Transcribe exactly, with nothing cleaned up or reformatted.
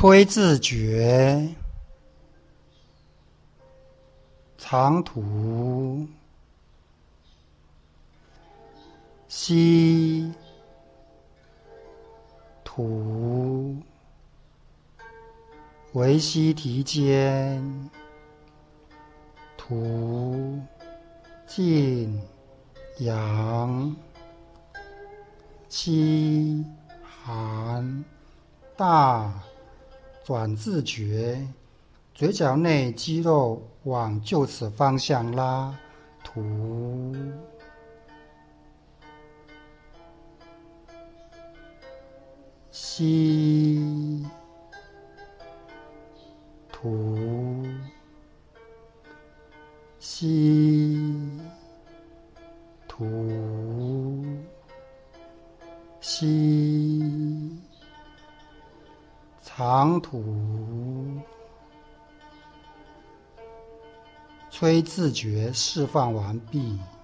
吹自觉，长途，吸，吐，微吸提间，吐，静，阳，吸，含，大，转自觉，嘴角内肌肉往就此方向拉，吐，吸，吐，吸，吐，吸，长吐，吹自觉释放完毕。